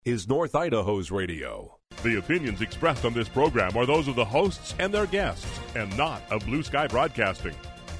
is North Idaho's radio. The opinions expressed on this program are those of the hosts and their guests, and not of Blue Sky Broadcasting.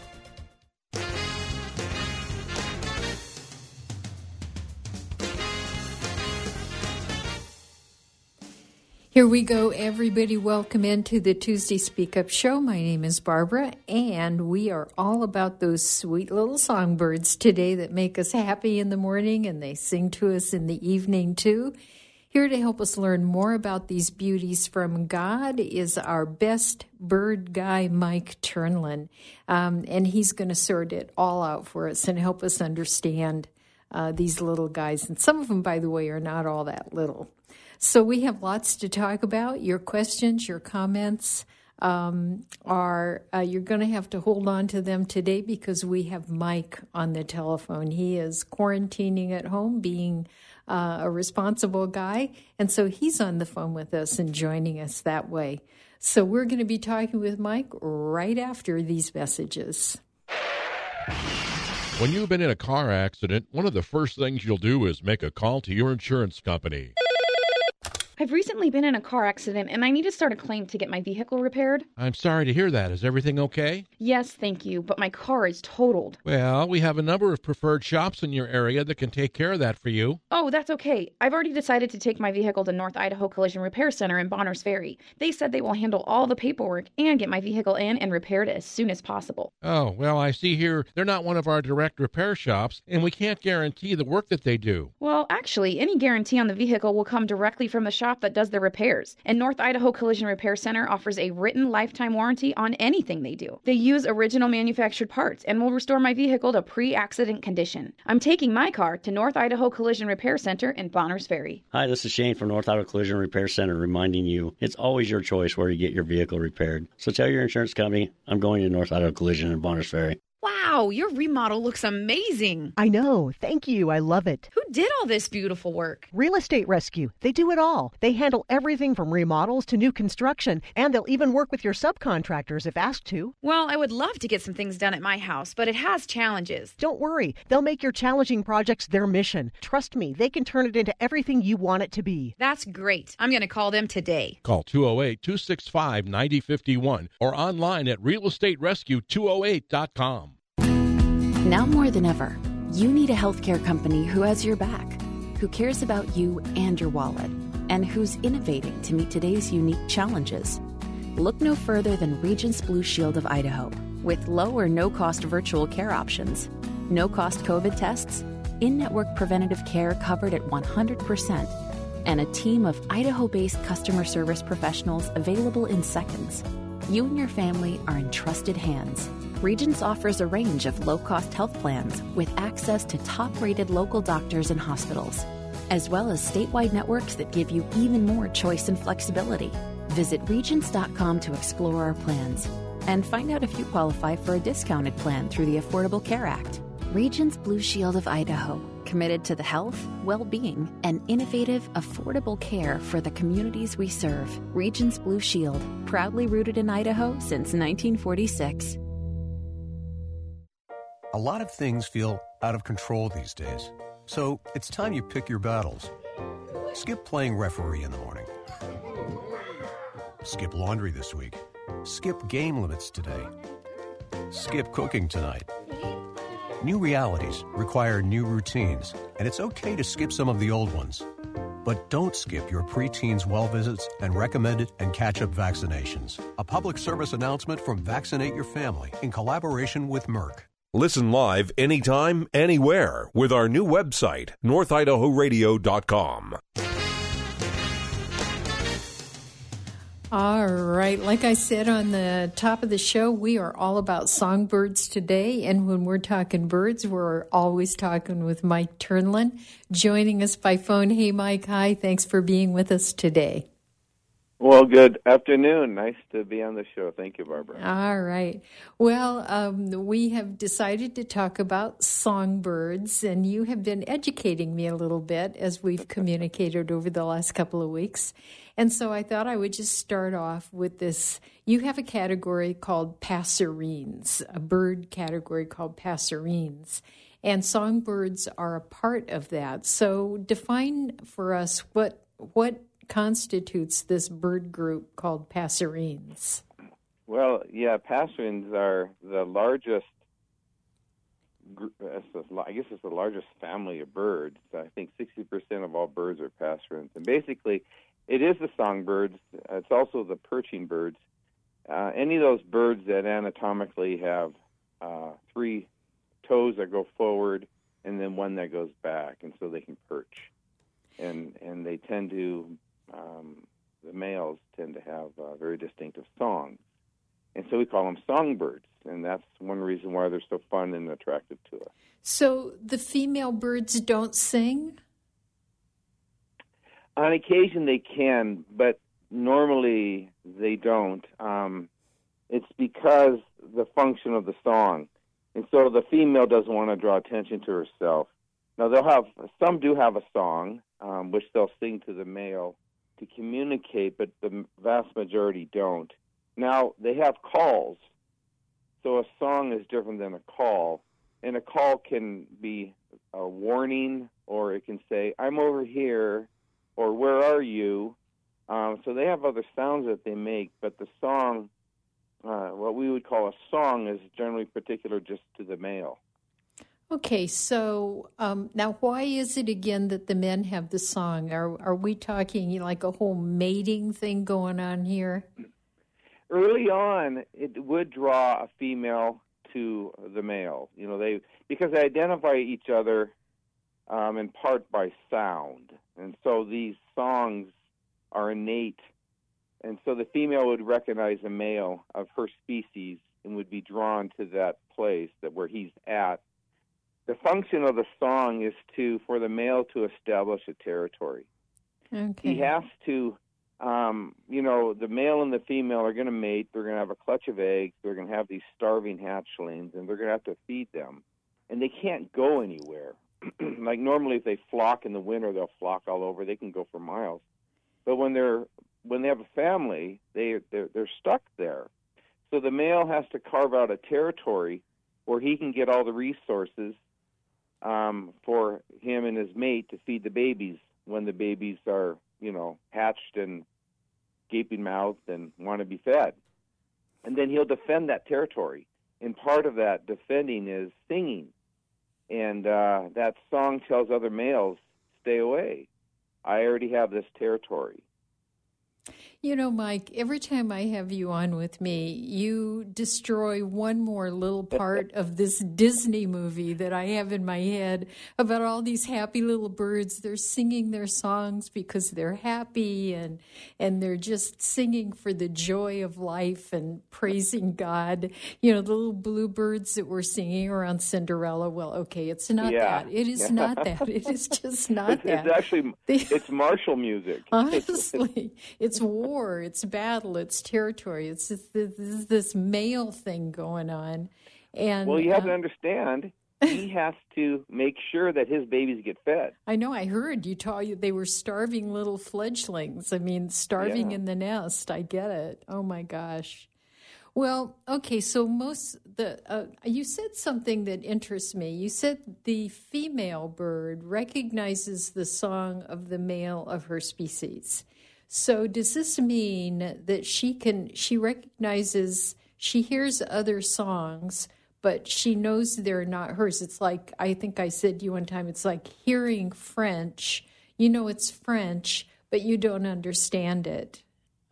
Here we go, everybody. Welcome into the Tuesday Speak Up Show. My name is Barbara, and we are all about those sweet little songbirds today that make us happy in the morning, and they sing to us in the evening, too. Here to help us learn more about these beauties from God is our best bird guy, Mike Turnlin, and he's going to sort it all out for us and help us understand these little guys. And some of them, by the way, are not all that little. So we have lots to talk about. Your questions, your comments are you're going to have to hold on to them today because we have Mike on the telephone. He is quarantining at home, being a responsible guy, and so he's on the phone with us and joining us that way. So we're going to be talking with Mike right after these messages. When you've been in a car accident, one of the first things you'll do is make a call to your insurance company. I've recently been in a car accident and I need to start a claim to get my vehicle repaired. I'm sorry to hear that. Is everything okay? Yes, thank you, but my car is totaled. Well, we have a number of preferred shops in your area that can take care of that for you. Oh, that's okay. I've already decided to take my vehicle to North Idaho Collision Repair Center in Bonners Ferry. They said they will handle all the paperwork and get my vehicle in and repaired as soon as possible. Oh, well, I see here they're not one of our direct repair shops, and we can't guarantee the work that they do. Well, actually, any guarantee on the vehicle will come directly from the shop that does the repairs. And North Idaho Collision Repair Center offers a written lifetime warranty on anything they do. They use original manufactured parts and will restore my vehicle to pre-accident condition. I'm taking my car to North Idaho Collision Repair Center in Bonners Ferry. Hi, this is Shane from North Idaho Collision Repair Center reminding you it's always your choice where you get your vehicle repaired. So tell your insurance company, I'm going to North Idaho Collision in Bonners Ferry. Wow, your remodel looks amazing. I know. Thank you. I love it. Who did all this beautiful work? Real Estate Rescue. They do it all. They handle everything from remodels to new construction, and they'll even work with your subcontractors if asked to. Well, I would love to get some things done at my house, but it has challenges. Don't worry. They'll make your challenging projects their mission. Trust me, they can turn it into everything you want it to be. That's great. I'm going to call them today. Call 208-265-9051 or online at realestaterescue208.com. Now more than ever, you need a healthcare company who has your back, who cares about you and your wallet, and who's innovating to meet today's unique challenges. Look no further than Regence Blue Shield of Idaho, with low or no-cost virtual care options, no-cost COVID tests, in-network preventative care covered at 100%, and a team of Idaho-based customer service professionals available in seconds. You and your family are in trusted hands. Regence offers a range of low-cost health plans with access to top-rated local doctors and hospitals, as well as statewide networks that give you even more choice and flexibility. Visit regence.com to explore our plans and find out if you qualify for a discounted plan through the Affordable Care Act. Regence Blue Shield of Idaho, committed to the health, well-being, and innovative, affordable care for the communities we serve. Regence Blue Shield, proudly rooted in Idaho since 1946. A lot of things feel out of control these days, so it's time you pick your battles. Skip playing referee in the morning. Skip laundry this week. Skip game limits today. Skip cooking tonight. New realities require new routines, and it's okay to skip some of the old ones. But don't skip your preteens' well visits and recommended and catch-up vaccinations. A public service announcement from Vaccinate Your Family in collaboration with Merck. Listen live anytime, anywhere with our new website, northidahoradio.com. All right. Like I said on the top of the show, we are all about songbirds today. And when we're talking birds, we're always talking with Mike Turnlin, joining us by phone. Hey, Mike. Hi. Thanks for being with us today. Well, good afternoon. Nice to be on the show. Thank you, Barbara. All right. Well, we have decided to talk about songbirds, and you have been educating me a little bit as we've communicated over the last couple of weeks. And so I thought I would just start off with this. You have a category called passerines, a bird category called passerines. and songbirds are a part of that. So define for us what constitutes this bird group called passerines. Well, yeah, passerines are the largest, I guess it's the largest family of birds. I think 60% of all birds are passerines. And basically, it is the songbirds. It's also the perching birds. Any of those birds that anatomically have 3 toes that go forward and then one that goes back, and so they can perch. And they tend to, the males tend to have very distinctive songs. And so we call them songbirds, and that's one reason why they're so fun and attractive to us. So the female birds don't sing? On occasion they can, but normally they don't. It's because the function of the song. And so the female doesn't want to draw attention to herself. Now, some do have a song, which they'll sing to the male to communicate, but the vast majority don't. Now, they have calls, so a song is different than a call. And a call can be a warning, or it can say, I'm over here, or where are you? So they have other sounds that they make, but the song, what we would call a song, is generally particular just to the male. Okay, so now why is it again that the men have the song? Are we talking like a whole mating thing going on here? Early on, it would draw a female to the male. Because they identify each other in part by sound, and so these songs are innate. And so the female would recognize a male of her species and would be drawn to that place where he's at. The function of the song is for the male to establish a territory. Okay. He has to, the male and the female are going to mate. They're going to have a clutch of eggs. They're going to have these starving hatchlings, and they're going to have to feed them. And they can't go anywhere. Like normally if they flock in the winter, they'll flock all over. They can go for miles. But when they have a family, they're stuck there. So the male has to carve out a territory where he can get all the resources for him and his mate to feed the babies when the babies are, hatched and gaping mouthed and want to be fed. And then he'll defend that territory. And part of that defending is singing. And that song tells other males, stay away. I already have this territory. Mike, every time I have you on with me, you destroy one more little part of this Disney movie that I have in my head about all these happy little birds. They're singing their songs because they're happy and they're just singing for the joy of life and praising God. The little bluebirds that were singing around Cinderella. Well, okay, it's not that. It is not that. It is just not that. It's actually, it's martial music. Honestly, it's war, it's battle, it's territory. It's just this male thing going on. And well, you have to understand, he has to make sure that his babies get fed. I know. I heard you they were starving little fledglings. I mean, starving in the nest. I get it. Oh my gosh. Well, okay. So you said something that interests me. You said the female bird recognizes the song of the male of her species. So does this mean that she recognizes, she hears other songs, but she knows they're not hers? It's like, I think I said to you one time, it's like hearing French. It's French, but you don't understand it.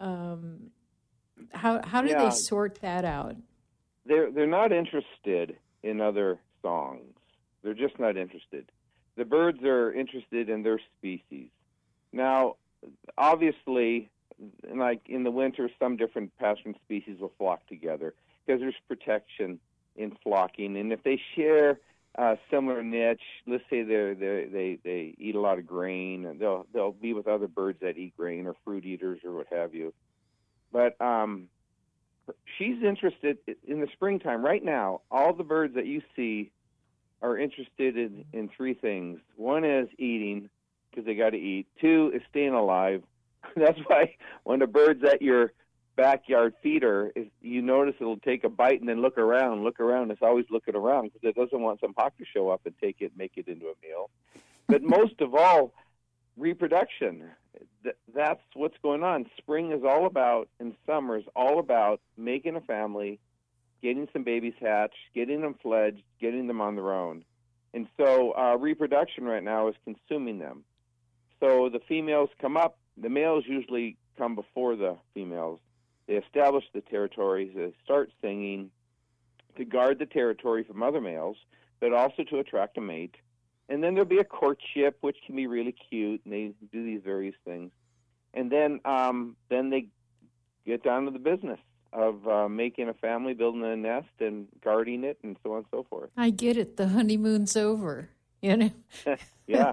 How do they sort that out? They're not interested in other songs. They're just not interested. The birds are interested in their species. Now, obviously, like in the winter, some different passerine species will flock together because there's protection in flocking. And if they share a similar niche, let's say they eat a lot of grain, and they'll be with other birds that eat grain or fruit eaters or what have you. But she's interested in the springtime. Right now, all the birds that you see are interested in 3 things. One is eating, because they got to eat. 2 is staying alive. That's why when the bird's at your backyard feeder, is you notice it'll take a bite and then look around. It's always looking around because it doesn't want some hawk to show up and take it and make it into a meal. But most of all, reproduction. That's what's going on. Spring is all about, and summer is all about making a family, getting some babies hatched, getting them fledged, getting them on their own. And so reproduction right now is consuming them. So the females come up. The males usually come before the females. They establish the territories. They start singing to guard the territory from other males, but also to attract a mate. And then there'll be a courtship, which can be really cute, and they do these various things. And then they get down to the business of making a family, building a nest, and guarding it, and so on and so forth. I get it. The honeymoon's over, you know? Yeah.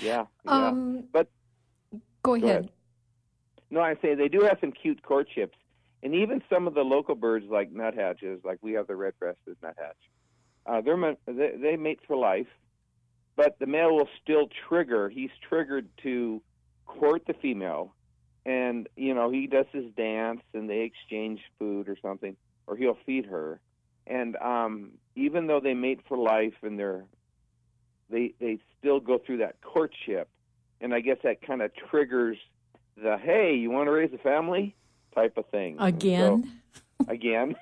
But go ahead. No, I say they do have some cute courtships. And even some of the local birds, like nuthatches, like we have the red-breasted nuthatch, they mate for life. But the male will still trigger. He's triggered to court the female. And, you know, he does his dance, and they exchange food or something, or he'll feed her. And even though they mate for life and they still go through that courtship, and I guess that kind of triggers the, hey, you want to raise a family type of thing. Again? Again.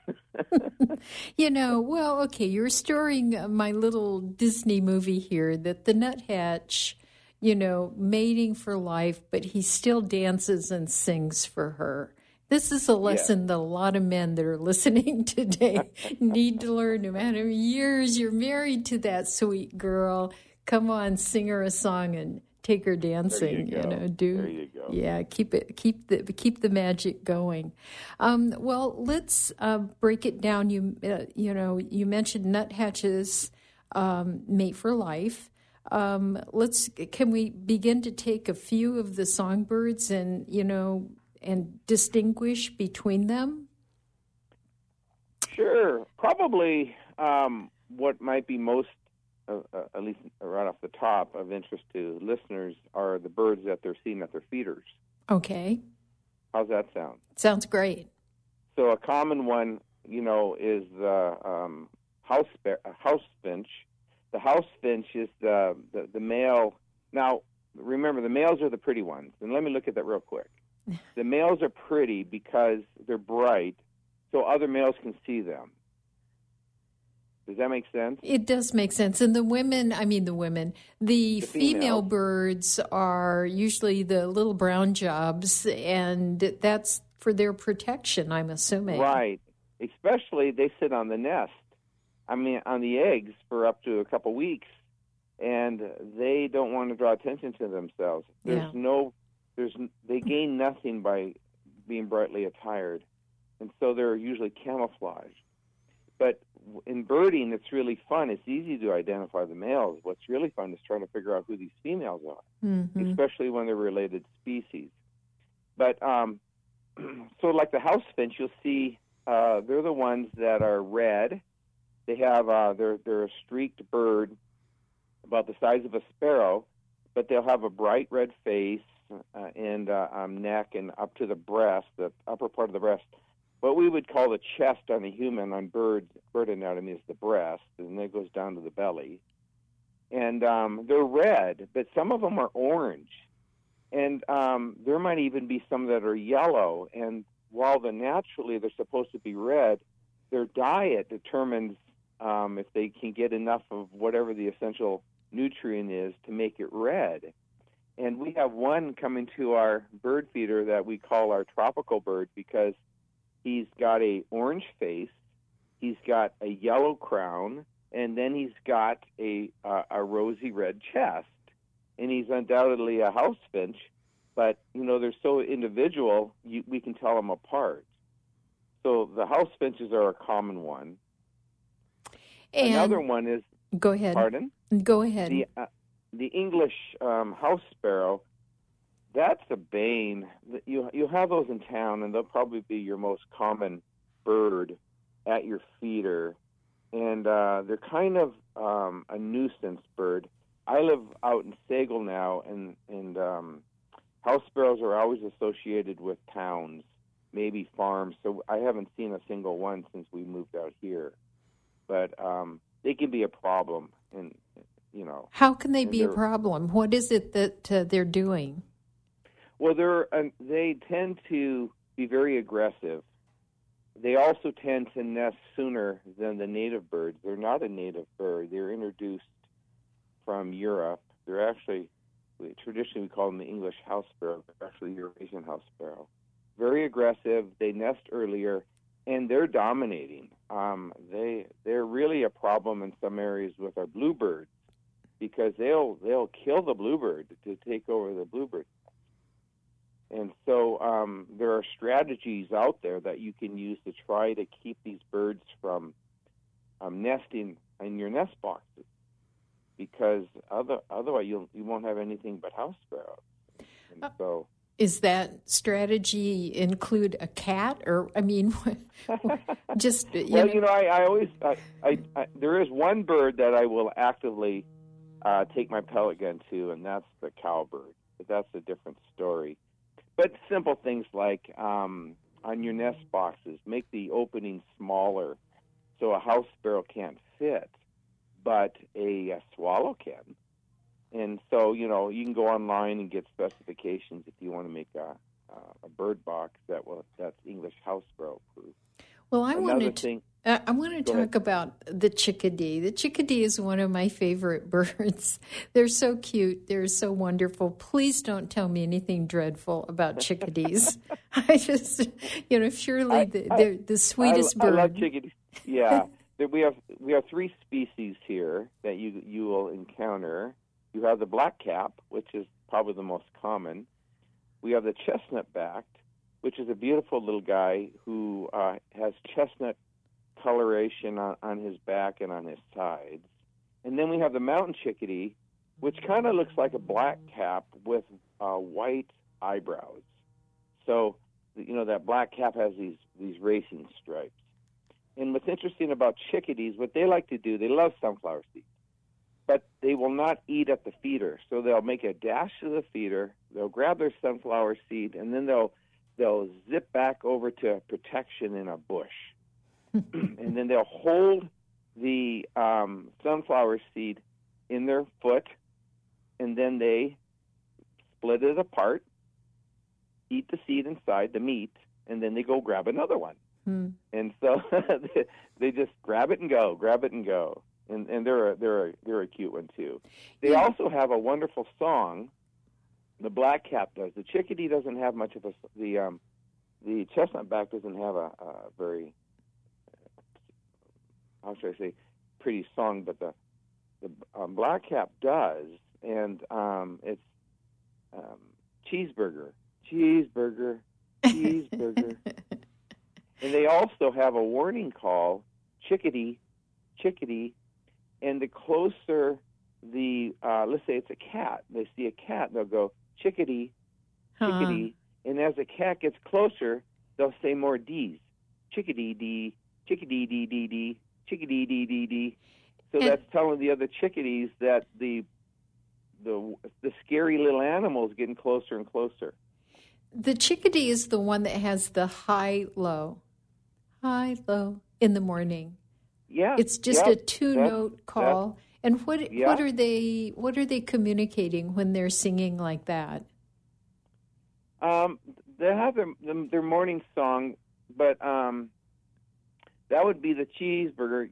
You know, well, okay, you're storing my little Disney movie here that the nuthatch, you know, mating for life, but he still dances and sings for her. This is a lesson that a lot of men that are listening today need to learn. No matter years you're married to that sweet girl, come on, sing her a song and take her dancing. There you go. There you go. Yeah, keep the magic going. Well, let's break it down. You mentioned nuthatches mate for life. Can we begin to take a few of the songbirds and distinguish between them? Sure. Probably what might be most, at least right off the top, of interest to listeners are the birds that they're seeing at their feeders. Okay. How's that sound? Sounds great. So a common one, is the house finch. The house finch is the male. Now, remember, the males are the pretty ones. And let me look at that real quick. The males are pretty because they're bright, so other males can see them. Does that make sense? It does make sense. And the female birds are usually the little brown jobs, and that's for their protection, I'm assuming. Right. Especially they sit on the nest. On the eggs for up to a couple weeks, and they don't want to draw attention to themselves. They gain nothing by being brightly attired, and so they're usually camouflaged. But in birding, it's really fun. It's easy to identify the males. What's really fun is trying to figure out who these females are, especially when they're related species. But so like the house finch, you'll see they're the ones that are red. They have they're a streaked bird about the size of a sparrow, but they'll have a bright red face and neck and up to the breast, the upper part of the breast. What we would call the chest on a human on bird anatomy is the breast, and then it goes down to the belly. And they're red, but some of them are orange. And there might even be some that are yellow. And while naturally they're supposed to be red, their diet determines if they can get enough of whatever the essential nutrient is to make it red. And we have one coming to our bird feeder that we call our tropical bird because he's got a orange face, he's got a yellow crown, and then he's got a rosy red chest. And he's undoubtedly a house finch, but, they're so individual, we can tell them apart. So the house finches are a common one. And another one is... Go ahead. Pardon? Go ahead. The English house sparrow, that's a bane. You have those in town, and they'll probably be your most common bird at your feeder. And they're kind of a nuisance bird. I live out in Sagal now, and house sparrows are always associated with towns. maybe farms. So I haven't seen a single one since we moved out here. But they can be a problem, and How can they be a problem? What is it that they're doing? Well, they tend to be very aggressive. They also tend to nest sooner than the native birds. They're not a native bird. They're introduced from Europe. They're actually, traditionally we call them the English house sparrow. They're actually Eurasian house sparrow. Very aggressive. They nest earlier, and they're dominating. They're really a problem in some areas with our bluebirds because they'll kill the bluebird to take over the bluebird. And so there are strategies out there that you can use to try to keep these birds from nesting in your nest boxes, because otherwise you won't have anything but house sparrows. And so, is that strategy include a cat, or just I always there is one bird that I will actively take my pellet gun to, and that's the cowbird. But that's a different story. But simple things like on your nest boxes, make the opening smaller so a house sparrow can't fit, but a swallow can. And so, you can go online and get specifications if you want to make a bird box that's English house sparrow proof. Well, I want to talk about the chickadee. The chickadee is one of my favorite birds. They're so cute. They're so wonderful. Please don't tell me anything dreadful about chickadees. I just, surely they're the sweetest bird. I love chickadees. Yeah, we have three species here that you will encounter. You have the black-cap, which is probably the most common. We have the chestnut-backed, which is a beautiful little guy who has chestnut coloration on his back and on his sides. And then we have the mountain chickadee, which kind of looks like a black-cap with white eyebrows. So, that black-cap has these racing stripes. And what's interesting about chickadees, what they like to do, they love sunflower seeds, but they will not eat at the feeder. So they'll make a dash to the feeder, they'll grab their sunflower seed, and then they'll zip back over to protection in a bush. And then they'll hold the sunflower seed in their foot, and then they split it apart, eat the seed inside, the meat, and then they go grab another one. And so they just grab it and go. And they're a cute one too. They also have a wonderful song. The black-cap does. The chickadee doesn't have much of the chestnut-back doesn't have a very, how should I say, pretty song, but the black-cap does, and it's cheeseburger. And they also have a warning call, chickadee, and the closer let's say it's a cat, they see a cat, they'll go, chickadee, and as the cat gets closer, they'll say more D's. Chickadee, dee, chickadee, dee, dee, dee, chickadee, dee, dee, dee. So that's telling the other chickadees that the scary little animal is getting closer and closer. The chickadee is the one that has the high-low in the morning. Yeah, it's just a two-note call. And what are they communicating when they're singing like that? They have their morning song, but that would be the cheeseburger.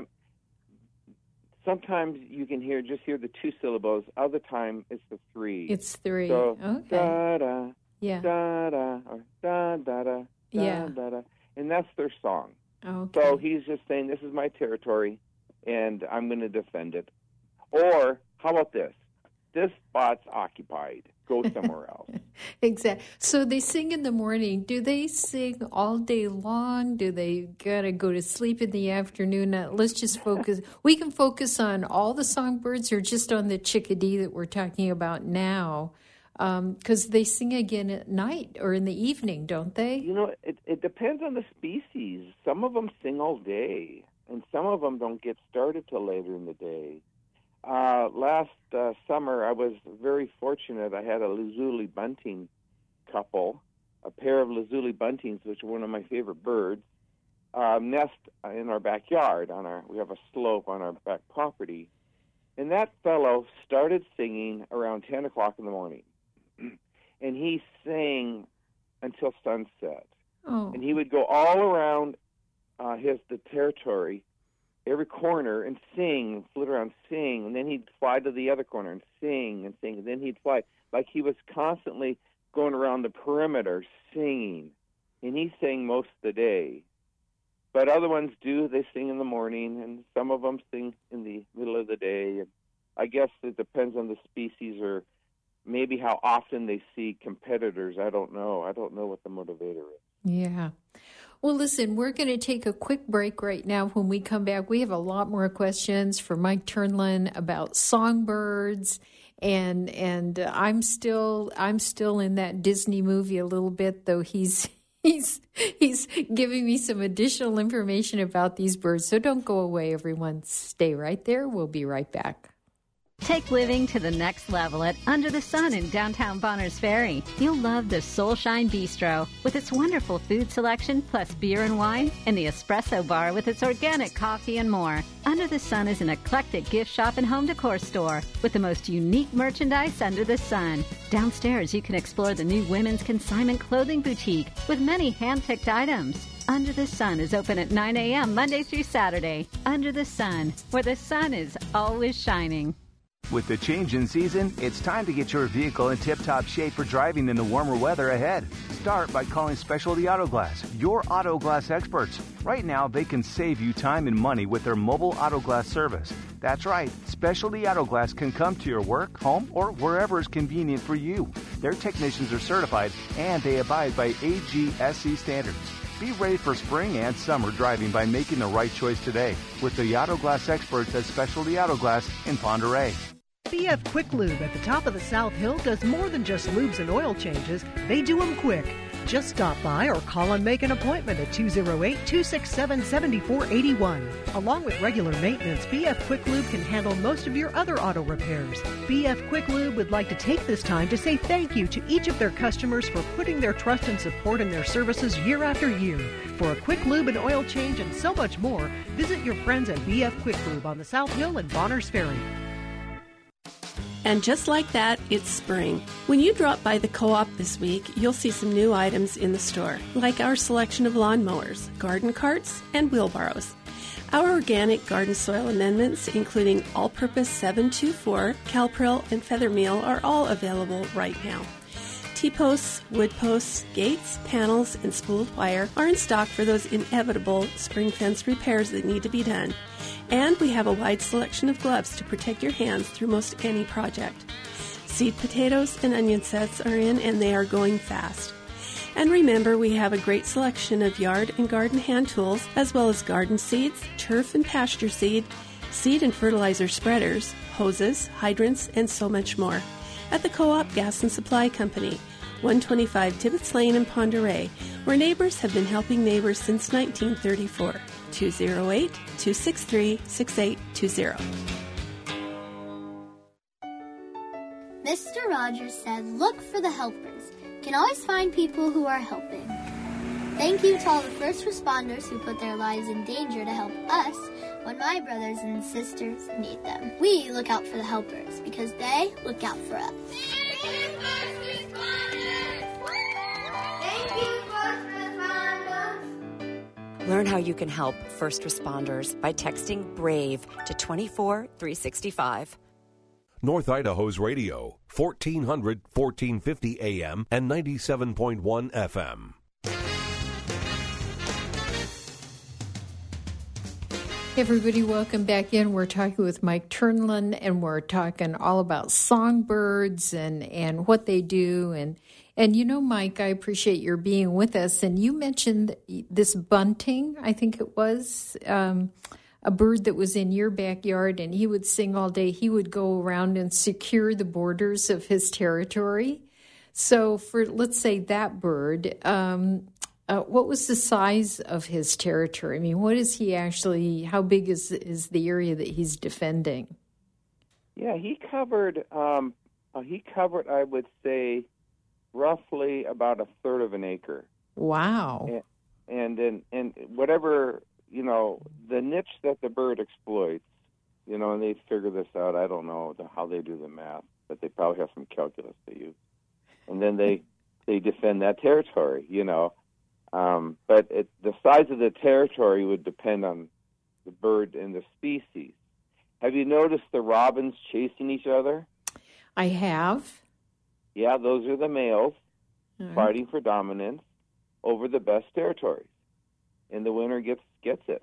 Sometimes you can hear the two syllables. Other time it's the three. It's three. So, okay. Da da. Yeah. Da da or da da da. Yeah. Da da. And that's their song. Okay. So he's just saying, "This is my territory, and I'm going to defend it." Or how about this? This spot's occupied. Go somewhere else. Exactly. So they sing in the morning. Do they sing all day long? Do they gotta go to sleep in the afternoon? Now, let's just focus. We can focus on all the songbirds, or just on the chickadee that we're talking about now, because they sing again at night or in the evening, don't they? It depends on the species. Some of them sing all day, and some of them don't get started till later in the day. Last summer, I was very fortunate. I had a lazuli bunting couple a pair of lazuli buntings, which are one of my favorite birds, nest in our backyard. We have a slope on our back property. And that fellow started singing around 10 o'clock in the morning. And he sang until sunset. Oh. And he would go all around the territory, every corner, and sing, flit around, sing. And then he'd fly to the other corner and sing and sing. And then he'd fly. Like he was constantly going around the perimeter singing. And he sang most of the day. But other ones they sing in the morning, and some of them sing in the middle of the day. And I guess it depends on the species or maybe how often they see competitors. I don't know. I don't know what the motivator is. Yeah. Well, listen, we're going to take a quick break right now. When we come back, we have a lot more questions for Mike Turnlund about songbirds. And I'm still in that Disney movie a little bit, though he's giving me some additional information about these birds. So don't go away, everyone. Stay right there. We'll be right back. Take living to the next level at Under the Sun in downtown Bonners Ferry. You'll love the Soulshine Bistro with its wonderful food selection plus beer and wine, and the Espresso Bar with its organic coffee and more. Under the Sun is an eclectic gift shop and home decor store with the most unique merchandise under the sun. Downstairs, you can explore the new women's consignment clothing boutique with many hand-picked items. Under the Sun is open at 9 a.m. Monday through Saturday. Under the Sun, where the sun is always shining. With the change in season, it's time to get your vehicle in tip-top shape for driving in the warmer weather ahead. Start by calling Specialty Auto Glass, your auto glass experts. Right now, they can save you time and money with their mobile auto glass service. That's right, Specialty Auto Glass can come to your work, home, or wherever is convenient for you. Their technicians are certified, and they abide by AGSC standards. Be ready for spring and summer driving by making the right choice today with the auto glass experts at Specialty Auto Glass in Pend Oreille. BF Quick Lube at the top of the South Hill does more than just lubes and oil changes. They do them quick. Just stop by or call and make an appointment at 208-267-7481. Along with regular maintenance, BF Quick Lube can handle most of your other auto repairs. BF Quick Lube would like to take this time to say thank you to each of their customers for putting their trust and support in their services year after year. For a quick lube and oil change and so much more, visit your friends at BF Quick Lube on the South Hill in Bonners Ferry. And just like that, it's spring. When you drop by the Co-op this week, you'll see some new items in the store, like our selection of lawnmowers, garden carts, and wheelbarrows. Our organic garden soil amendments, including all-purpose 724, Calpril, and Feather Meal, are all available right now. T-posts, wood posts, gates, panels, and spooled wire are in stock for those inevitable spring fence repairs that need to be done. And we have a wide selection of gloves to protect your hands through most any project. Seed potatoes and onion sets are in, and they are going fast. And remember, we have a great selection of yard and garden hand tools, as well as garden seeds, turf and pasture seed, seed and fertilizer spreaders, hoses, hydrants, and so much more. At the Co-op Gas and Supply Company, 125 Tibbetts Lane in Pend Oreille, where neighbors have been helping neighbors since 1934. 208-263-6820. Mr. Rogers said, look for the helpers. You can always find people who are helping. Thank you to all the first responders who put their lives in danger to help us when my brothers and sisters need them. We look out for the helpers because they look out for us. Thank you, first responders! Thank you, first responders! Learn how you can help first responders by texting BRAVE to 24365. North Idaho's radio, 1400, 1450 AM and 97.1 FM. Hey everybody, welcome back in. We're talking with Mike Turnlund, and we're talking all about songbirds and what they do. And you know, Mike, I appreciate your being with us. And you mentioned this bunting, I think it was, a bird that was in your backyard, and he would sing all day. He would go around and secure the borders of his territory. So for, let's say, that bird, what was the size of his territory? I mean, what is he actually, how big is the area that he's defending? Yeah, he covered, I would say, roughly about a third of an acre. Wow. And whatever, the niche that the bird exploits, and they figure this out. I don't know how they do the math, but they probably have some calculus they use. And then they defend that territory, But the size of the territory would depend on the bird and the species. Have you noticed the robins chasing each other? I have. Yeah, those are the males fighting for dominance over the best territories. And the winner gets it.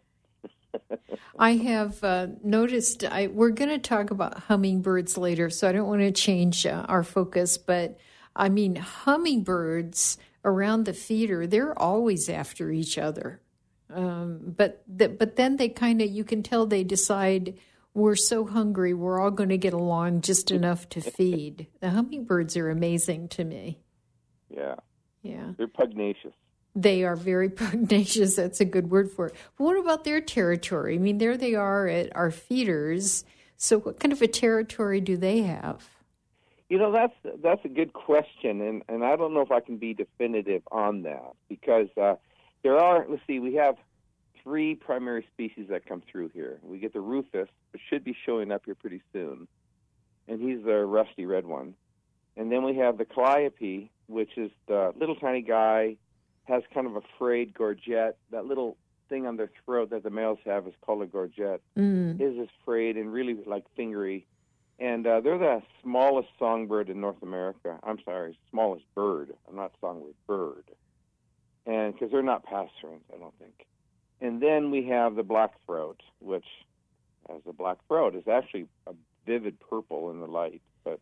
I have noticed, we're going to talk about hummingbirds later, so I don't want to change our focus, but I mean, hummingbirds around the feeder, they're always after each other. But then they kind of, you can tell they decide, we're so hungry, we're all going to get along just enough to feed. The hummingbirds are amazing to me. Yeah. Yeah. They're pugnacious. They are very pugnacious. That's a good word for it. But what about their territory? I mean, there they are at our feeders. So what kind of a territory do they have? That's a good question, and I don't know if I can be definitive on that, because we have 3 primary species that come through here. We get the rufous, which should be showing up here pretty soon, and he's the rusty red one. And then we have the calliope, which is the little tiny guy, has kind of a frayed gorget. That little thing on their throat that the males have is called a gorget. His is frayed and really fingery. And they're the smallest songbird in North America. I'm sorry, smallest bird. I'm not songbird, bird. And because they're not passerines, I don't think. And then we have the blackthroat, which, as a blackthroat, is actually a vivid purple in the light. But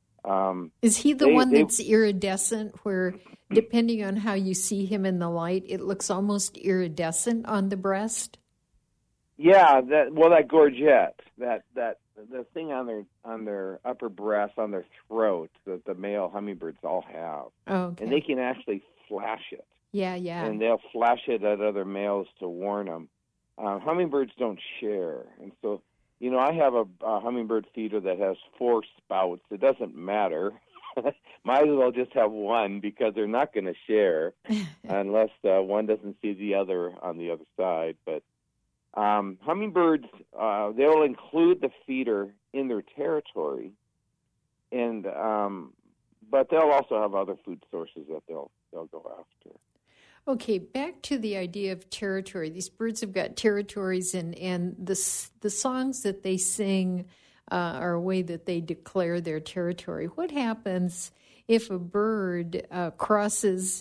is he the one that's iridescent, where depending on how you see him in the light, it looks almost iridescent on the breast? Yeah, that gorget, that the thing on their upper breast, on their throat, that the male hummingbirds all have. Oh, okay. And they can actually flash it. Yeah. And they'll flash it at other males to warn them. Hummingbirds don't share, and so I have a hummingbird feeder that has 4 spouts. It doesn't matter. Might as well just have one, because they're not going to share unless one doesn't see the other on the other side. But hummingbirds, they'll include the feeder in their territory, and but they'll also have other food sources that they'll go after. Okay, back to the idea of territory. These birds have got territories, and the songs that they sing are a way that they declare their territory. What happens if a bird crosses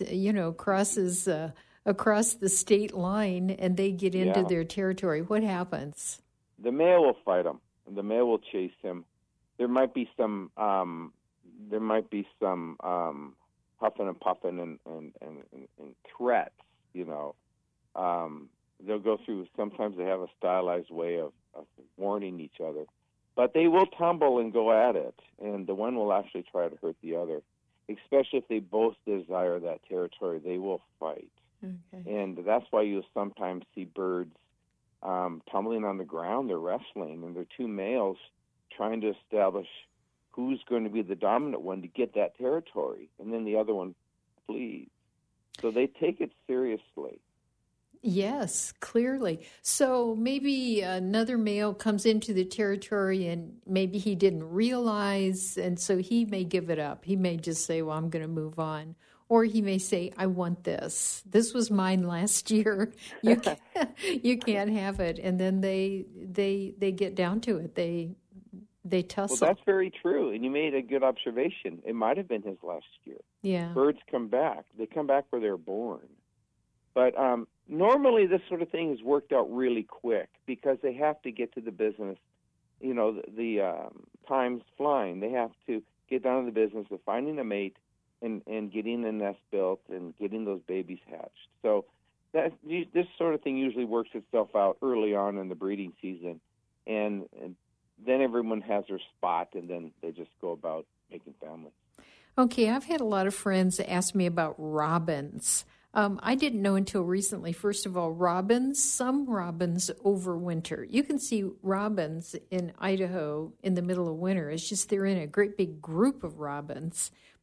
across the state line and they get into their territory? What happens? The male will fight him, and the male will chase him. There might be some huffing and puffing and threats, They'll go through, sometimes they have a stylized way of warning each other. But they will tumble and go at it, and the one will actually try to hurt the other. Especially if they both desire that territory, they will fight. Okay. And that's why you'll sometimes see birds tumbling on the ground. They're wrestling, and they're 2 males trying to establish who's going to be the dominant one to get that territory, and then the other one flees. So they take it seriously. Yes, clearly. So maybe another male comes into the territory and maybe he didn't realize, and so he may give it up. He may just say, well, I'm going to move on. Or he may say, I want this. This was mine last year. You can't have it. And then they get down to it. They tussle. Well, that's very true, and you made a good observation. It might have been his last year. Yeah. Birds come back. They come back where they're born. But normally this sort of thing is worked out really quick because they have to get to the business. The time's flying. They have to get down to the business of finding a mate and getting the nest built and getting those babies hatched. So this sort of thing usually works itself out early on in the breeding season, and then everyone has their spot, and then they just go about making families. Okay, I've had a lot of friends ask me about robins. I didn't know until recently, first of all, some robins overwinter. You can see robins in Idaho in the middle of winter. It's just they're in a great big group of robins.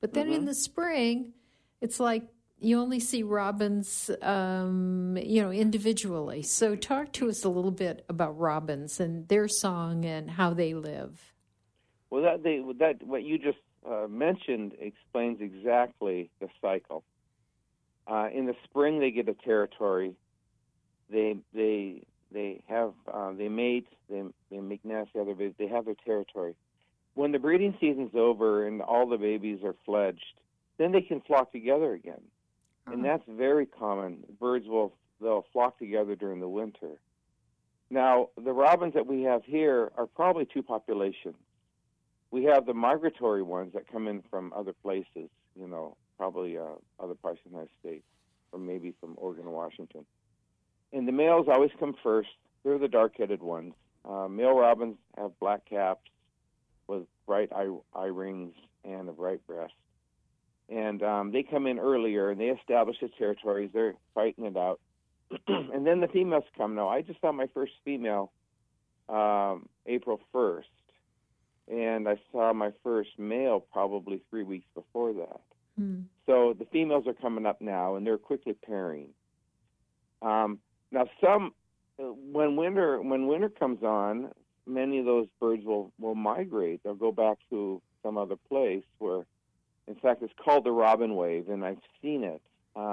But then in the spring, it's like you only see robins, individually. So talk to us a little bit about robins and their song and how they live. Well, that what you just mentioned explains exactly the cycle. In the spring, they get a territory. They have they mate. They make nests. They have their territory. When the breeding season's over and all the babies are fledged, then they can flock together again. And that's very common. Birds they'll flock together during the winter. Now, the robins that we have here are probably two populations. We have the migratory ones that come in from other places, probably other parts of the United States, or maybe from Oregon or Washington. And the males always come first. They're the dark-headed ones. Male robins have black caps with bright eye rings and a bright breast. And they come in earlier, and they establish the territories. They're fighting it out. And then the females come. Now, I just saw my first female April 1st, and I saw my first male probably 3 weeks before that. So the females are coming up now, and they're quickly pairing. Now, when winter comes on, many of those birds will migrate. They'll go back to some other place where, in fact, it's called the robin wave, and I've seen it.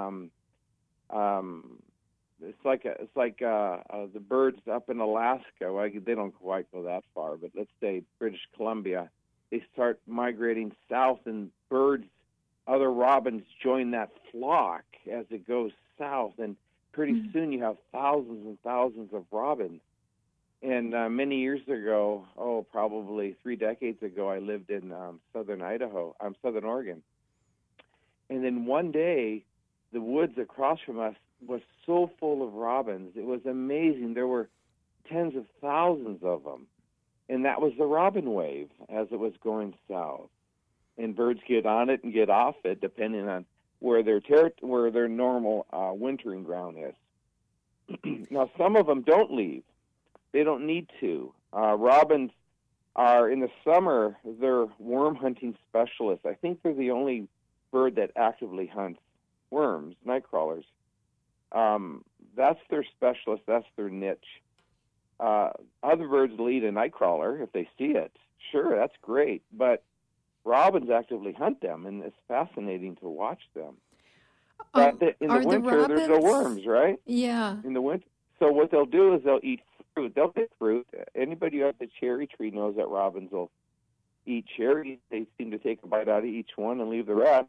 It's like the birds up in Alaska. Well, they don't quite go that far, but let's say British Columbia, they start migrating south, and other robins join that flock as it goes south, and pretty soon you have thousands and thousands of robins. And many years ago, probably 3 decades ago, I lived in southern Oregon. And then one day, the woods across from us was so full of robins. It was amazing. There were tens of thousands of them. And that was the robin wave as it was going south. And birds get on it and get off it, depending on where their normal wintering ground is. Now, some of them don't leave. They don't need to. Robins are, in the summer, they're worm hunting specialists. I think they're the only bird that actively hunts worms, night crawlers. That's their specialist. That's their niche. Other birds will eat a night crawler if they see it. Sure, that's great. But robins actively hunt them, and it's fascinating to watch them. But in the winter, there's no worms, right? Yeah. In the winter. So what they'll do is they'll eat fruit. They'll pick fruit. Anybody who has a cherry tree knows that robins will eat cherries. They seem to take a bite out of each one and leave the rest.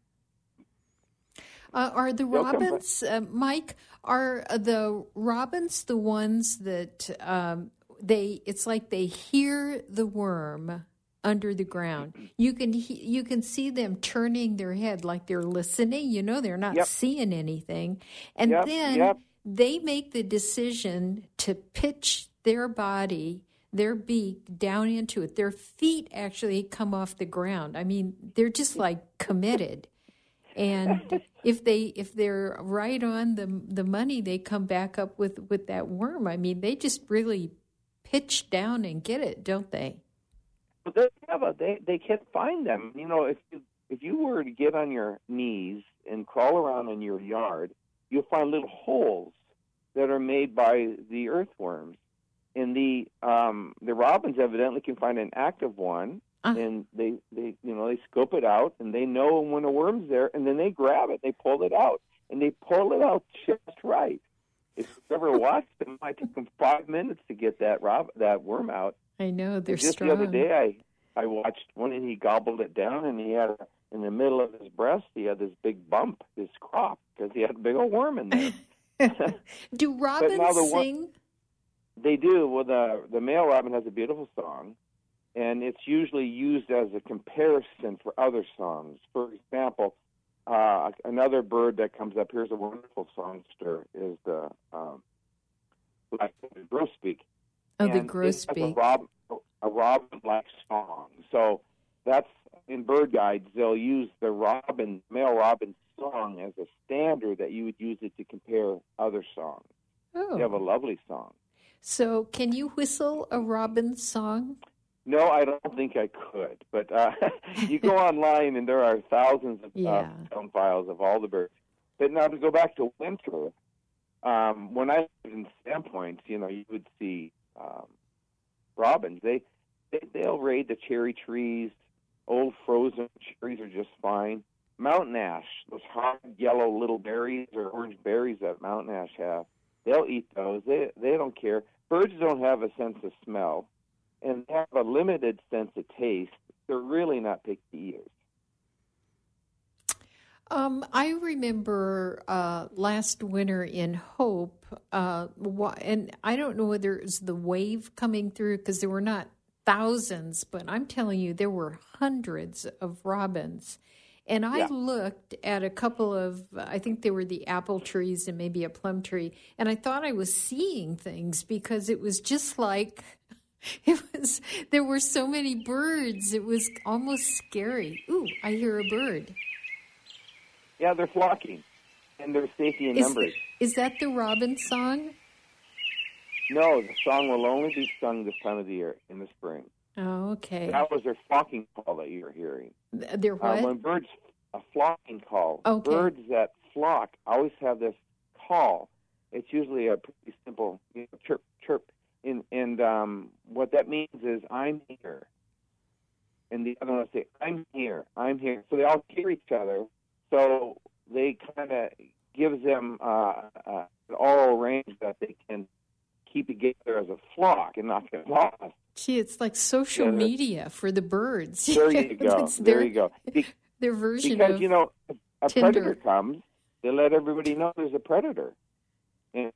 Are the robins, Mike, are the robins the ones that it's like they hear the worm under the ground? You can see them turning their head like they're listening. They're not seeing anything. And then they make the decision to pitch their body, their beak, down into it. Their feet actually come off the ground. I mean, they're just like committed. And if they're right on the money, they come back up with that worm. I mean, they just really pitch down and get it, don't they? But they can't find them. If you were to get on your knees and crawl around in your yard, you'll find little holes that are made by the earthworms. And the robins evidently can find an active one. And they scope it out, and they know when a worm's there, and then they grab it, they pull it out, and they pull it out just right. If you've ever watched them, it might take them 5 minutes to get that worm out. I know, they're just strong. The other day, I watched one, and he gobbled it down, and he had in the middle of his breast, he had this big bump, this crop, because he had a big old worm in there. Do robins sing? They do. Well, the male robin has a beautiful song. And it's usually used as a comparison for other songs. For example, another bird that comes up, here's a wonderful songster, is the grosbeak. Oh, the grosbeak. A robin-like song. So that's, in bird guides, they'll use the male robin song as a standard that you would use it to compare other songs. Oh. They have a lovely song. So can you whistle a robin song? No, I don't think I could. But you go online, and there are thousands of sound files of all the birds. But now to go back to winter, when I lived in Sandpoint, you would see robins. They'll raid the cherry trees. Old frozen cherries are just fine. Mountain ash, those hard yellow little berries or orange berries that mountain ash have, they'll eat those. They don't care. Birds don't have a sense of smell, and they have a limited sense of taste. They're really not picky eaters. I remember last winter in Hope, and I don't know whether it was the wave coming through, because there were not thousands, but I'm telling you, there were hundreds of robins. And I looked at a couple of, I think they were the apple trees and maybe a plum tree, and I thought I was seeing things, because it was just like, there were so many birds. It was almost scary. Ooh, I hear a bird. Yeah, they're flocking, and they're safety in numbers. Is that the robin song? No, the song will only be sung this time of the year, in the spring. Oh, okay. That was their flocking call that you're hearing. Their what? When birds, a flocking call. Okay. Birds that flock always have this call. It's usually a pretty simple chirp, chirp. And what that means is, I'm here. And the other one will say, I'm here, I'm here. So they all hear each other. So they kind of gives them an oral range that they can keep together as a flock and not get lost. Gee, it's like social media for the birds. There you go. There you go. Their version because, of a Tinder. predator comes, they let everybody know there's a predator. And,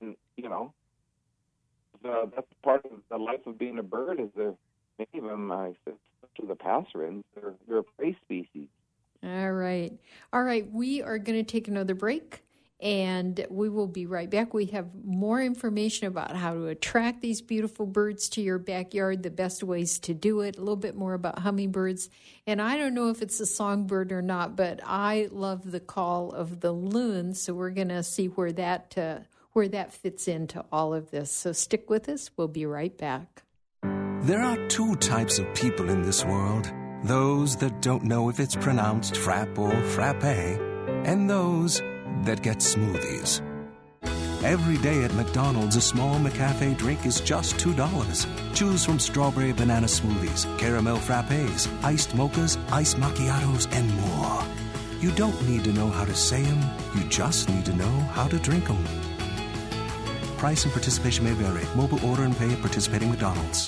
that's part of the life of being a bird, is many of them, especially the passerines, they're a prey species. All right. We are going to take another break, and we will be right back. We have more information about how to attract these beautiful birds to your backyard, the best ways to do it, a little bit more about hummingbirds. And I don't know if it's a songbird or not, but I love the call of the loon, so we're going to see where that fits into all of this. So stick with us. We'll be right back. There are two types of people in this world. Those that don't know if it's pronounced frap or frappe, and those that get smoothies. Every day at McDonald's, a small McCafe drink is just $2. Choose from strawberry banana smoothies, caramel frappes, iced mochas, iced macchiatos, and more. You don't need to know how to say them. You just need to know how to drink them. Price and participation may vary. Mobile order and pay at participating McDonald's.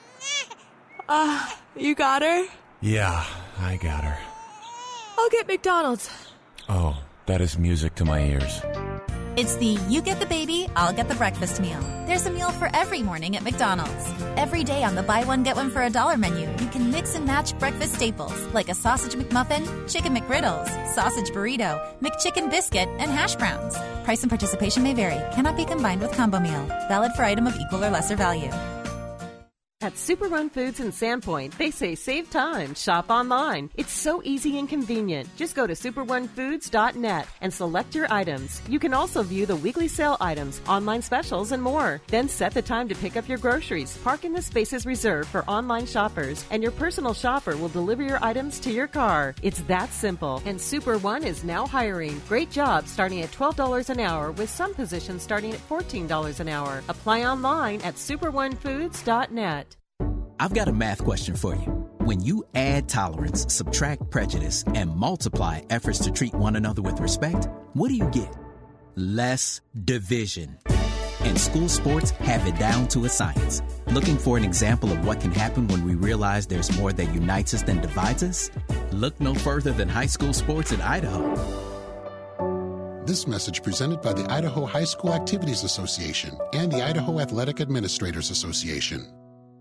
You got her? Yeah, I got her. I'll get McDonald's. Oh, that is music to my ears. It's the you get the baby, I'll get the breakfast meal. There's a meal for every morning at McDonald's. Every day on the buy one, get one for $1 menu, you can mix and match breakfast staples like a sausage McMuffin, chicken McGriddles, sausage burrito, McChicken biscuit, and hash browns. Price and participation may vary. Cannot be combined with combo meal. Valid for item of equal or lesser value. At Superrun Foods in Sandpoint, they say save time, shop online. It's so easy and convenient. Just go to superrunfoods.net and select your items. You can also view the weekly sale items, online specials, and more. Then set the time to pick up your groceries. Park in the spaces reserved for online shoppers, and your personal shopper will deliver your items to your car. It's that simple. And Superrun is now hiring. Great jobs starting at $12 an hour, with some positions starting at $14 an hour. Apply online at superrunfoods.net. I've got a math question for you. When you add tolerance, subtract prejudice, and multiply efforts to treat one another with respect, what do you get? Less division. And school sports have it down to a science. Looking for an example of what can happen when we realize there's more that unites us than divides us? Look no further than high school sports in Idaho. This message presented by the Idaho High School Activities Association and the Idaho Athletic Administrators Association.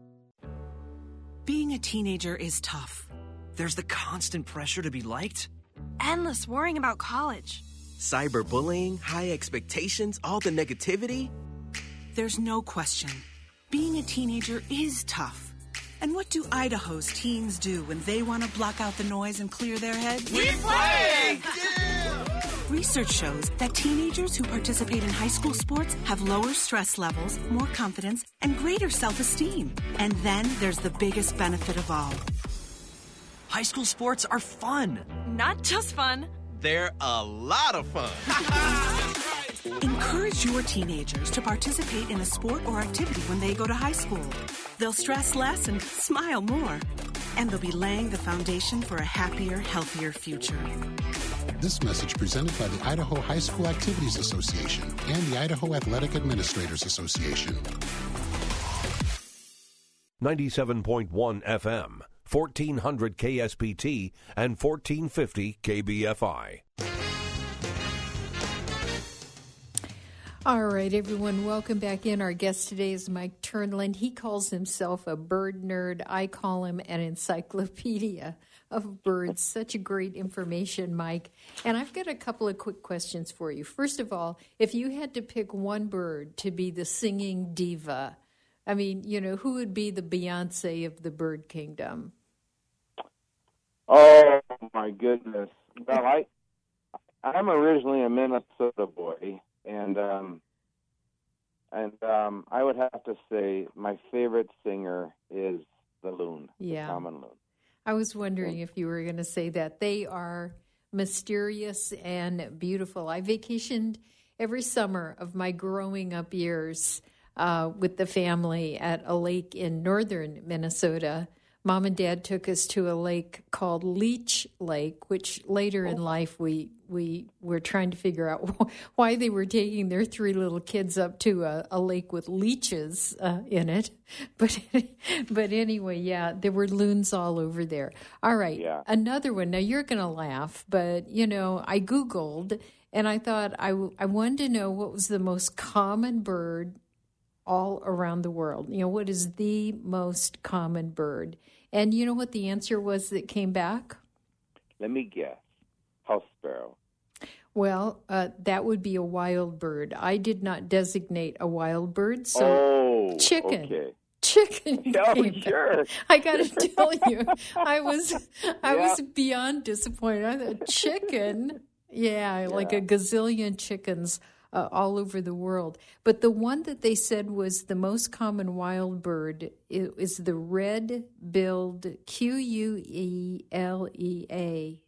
Being a teenager is tough. There's the constant pressure to be liked. Endless worrying about college. Cyberbullying, high expectations, all the negativity. There's no question. Being a teenager is tough. And what do Idaho's teens do when they want to block out the noise and clear their heads? We play! Yeah! Research shows that teenagers who participate in high school sports have lower stress levels, more confidence, and greater self-esteem. And then there's the biggest benefit of all. High school sports are fun. Not just fun. They're a lot of fun. Encourage your teenagers to participate in a sport or activity when they go to high school. They'll stress less and smile more. And they'll be laying the foundation for a happier, healthier future. This message presented by the Idaho High School Activities Association and the Idaho Athletic Administrators Association. 97.1 FM, 1400 KSPT, and 1450 KBFI. All right, everyone, welcome back in. Our guest today is Mike Turnland. He calls himself a bird nerd. I call him an encyclopedia of birds. Such a great information, Mike. And I've got a couple of quick questions for you. First of all, if you had to pick one bird to be the singing diva, I mean, you know, who would be the Beyonce of the bird kingdom? Oh, my goodness. Well, I'm originally a Minnesota boy. And I would have to say my favorite singer is the loon, the common loon. I was wondering if you were going to say that. They are mysterious and beautiful. I vacationed every summer of my growing up years with the family at a lake in northern Minnesota. Mom and Dad took us to a lake called Leech Lake, which later in life we were trying to figure out why they were taking their three little kids up to a lake with leeches in it. But anyway, yeah, there were loons all over there. All right, Another one. Now, you're going to laugh, but, you know, I Googled, and I thought I wanted to know what was the most common bird all around the world. You know, what is the most common bird? And you know what the answer was that came back? Let me guess. House sparrow. Well, that would be a wild bird. I did not designate a wild bird, so chicken. Okay. Chicken. Oh, sure. I got to tell you, I was beyond disappointed. I thought chicken, like a gazillion chickens all over the world. But the one that they said was the most common wild bird is the red-billed Quuelea.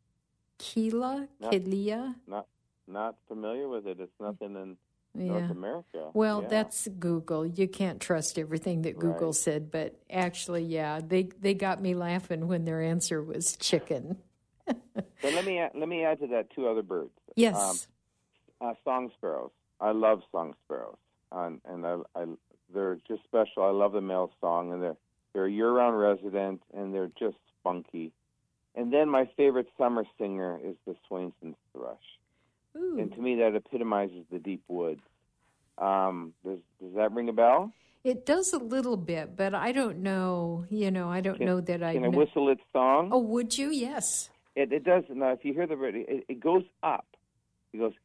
Quelea? Not familiar with it. It's nothing in North America. Well, that's Google. You can't trust everything that Google said, but actually, they got me laughing when their answer was chicken. So let me add to that two other birds. Yes. Song sparrows. I love song sparrows, and they're just special. I love the male song, and they're a year-round resident, and they're just spunky. And then my favorite summer singer is the Swainson's thrush. Ooh. And to me, that epitomizes the deep woods. Does that ring a bell? It does a little bit, but I don't know. You know, I don't know that I. Can I whistle its song? Oh, would you? Yes. It does. Now, if you hear the bird, it goes up. It goes.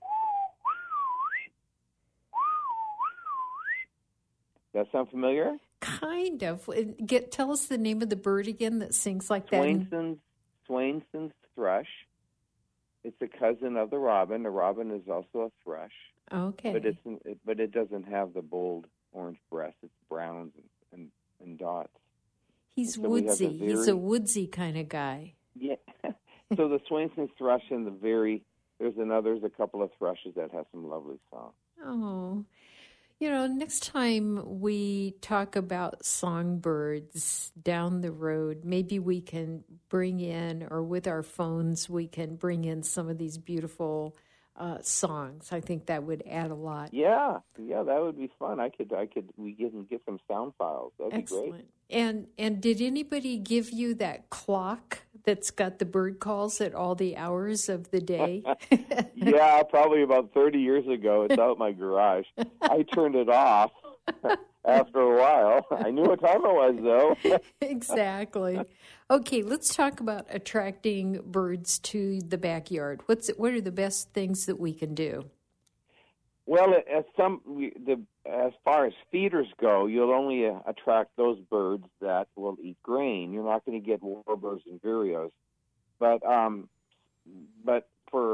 That sound familiar? Kind of. Tell us the name of the bird again that sings like that. Swainson's thrush. It's a cousin of the robin. The robin is also a thrush. Okay. But it doesn't have the bold orange breast. It's browns and dots. He's woodsy. He's a woodsy kind of guy. Yeah. So the Swainson's thrush and there's a couple of thrushes that have some lovely songs. Oh. You know, next time we talk about songbirds down the road, maybe we can bring in, or with our phones, we can bring in some of these beautiful songs. I think that would add a lot. Yeah, that would be fun. We can get some sound files. That'd Excellent. be great. And did anybody give you that clock that's got the bird calls at all the hours of the day? Yeah, probably about 30 years ago. It's out in my garage. I turned it off after a while. I knew what time it was, though. Exactly. Okay, let's talk about attracting birds to the backyard. What are the best things that we can do? Well, as far as feeders go, you'll only attract those birds that will eat grain. You're not going to get warblers and vireos. But for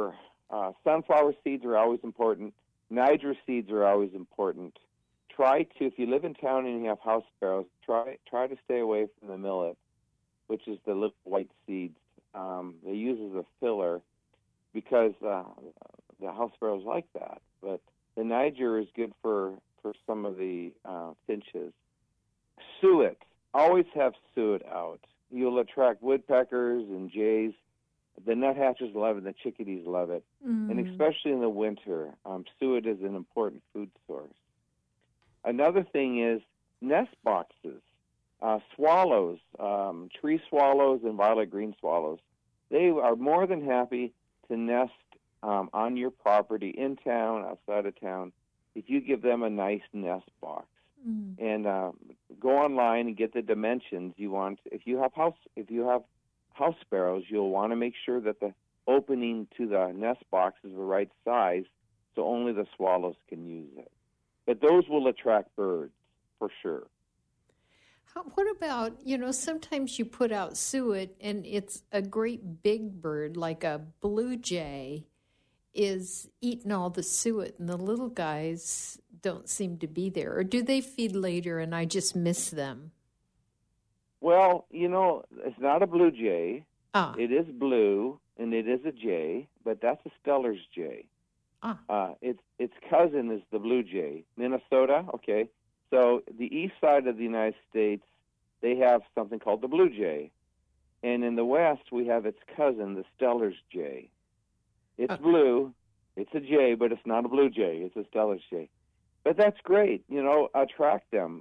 Sunflower seeds are always important. Niger seeds are always important. Try to, if you live in town and you have house sparrows, try to stay away from the millet, which is the little white seeds. They use as a filler because the house sparrows like that. But the Niger is good for some of the finches. Suet. Always have suet out. You'll attract woodpeckers and jays. The nuthatches love it, the chickadees love it. And especially in the winter, suet is an important food source. Another thing is nest boxes. Swallows, tree swallows and violet green swallows, they are more than happy to nest on your property, in town, outside of town, if you give them a nice nest box. And go online and get the dimensions you want. If you have house sparrows, you'll want to make sure that the opening to the nest box is the right size, so only the swallows can use it. But those will attract birds for sure. What about, sometimes you put out suet and it's a great big bird like a blue jay is eating all the suet and the little guys don't seem to be there. Or do they feed later and I just miss them? Well, it's not a blue jay. It is blue and it is a jay, but that's a Steller's jay. Its cousin is the blue jay. Minnesota, okay. So the east side of the United States, they have something called the blue jay. And in the west, we have its cousin, the Steller's jay. It's blue. It's a jay, but it's not a blue jay. It's a Steller's jay. But that's great. Attract them.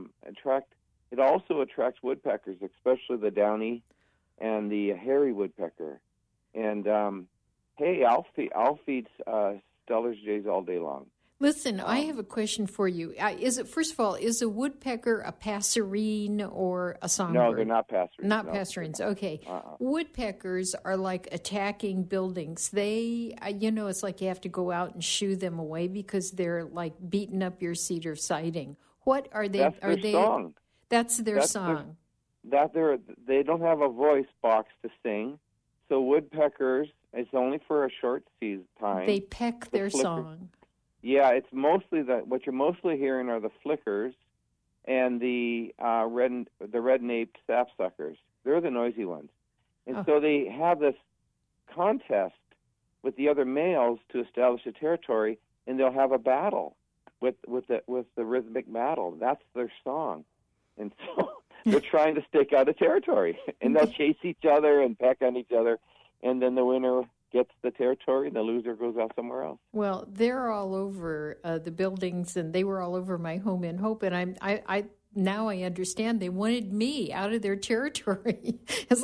It also attracts woodpeckers, especially the downy and the hairy woodpecker. And, hey, I'll feed Steller's jays all day long. Listen, I have a question for you. First of all, is a woodpecker a passerine or a songbird? No, they're not passerines. Not passerines. Okay. Woodpeckers are like attacking buildings. They, it's like you have to go out and shoo them away because they're like beating up your cedar siding. What are they? That's their song. That's their song. They don't have a voice box to sing, so woodpeckers. It's only for a short season time. They peck their song. Yeah, it's mostly what you're mostly hearing are the flickers and the red-naped sapsuckers. They're the noisy ones. And so they have this contest with the other males to establish a territory, and they'll have a battle with the rhythmic battle. That's their song. And so they're trying to stake out a territory, and they'll chase each other and peck on each other, and then the winner gets the territory, and the loser goes out somewhere else. Well, they're all over the buildings, and they were all over my home in Hope, and I now I understand they wanted me out of their territory.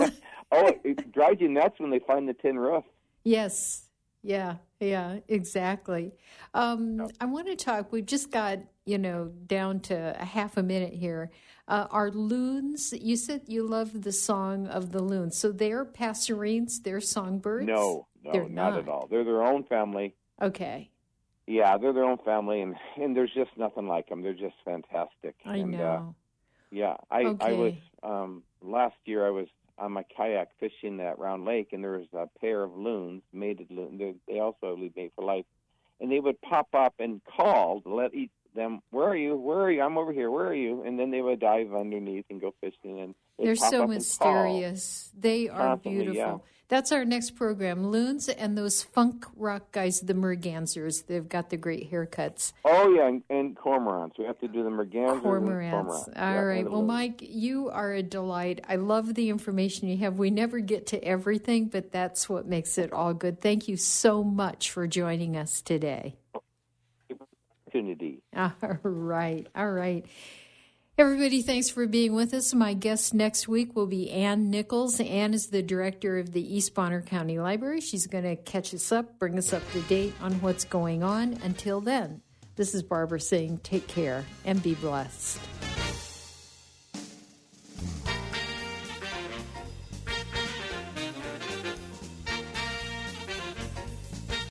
It drives you nuts when they find the tin roof. Yes. Yeah, exactly. I want to talk, we've just got, down to a half a minute here. Our loons, you said you love the song of the loons. So they're passerines, they're songbirds? No, they're not at all. They're their own family. Okay. Yeah, they're their own family, and there's just nothing like them. They're just fantastic. I know. I was, last year I was on my kayak fishing at Round Lake, and there was a pair of loons, mated loons. They also mate for life. And they would pop up and call to let them, where are you? Where are you? I'm over here. Where are you? And then they would dive underneath and go fishing. And they're so mysterious. They are beautiful. Yeah. That's our next program. Loons and those funk rock guys, the mergansers. They've got the great haircuts. Oh, yeah, and cormorants. We have to do the mergansers. Cormorants. All right. Well, Mike, you are a delight. I love the information you have. We never get to everything, but that's what makes it all good. Thank you so much for joining us today. Opportunity. All right. Everybody, thanks for being with us. My guest next week will be Ann Nichols. Ann is the director of the East Bonner County Library. She's going to catch us up, bring us up to date on what's going on. Until then, this is Barbara saying take care and be blessed.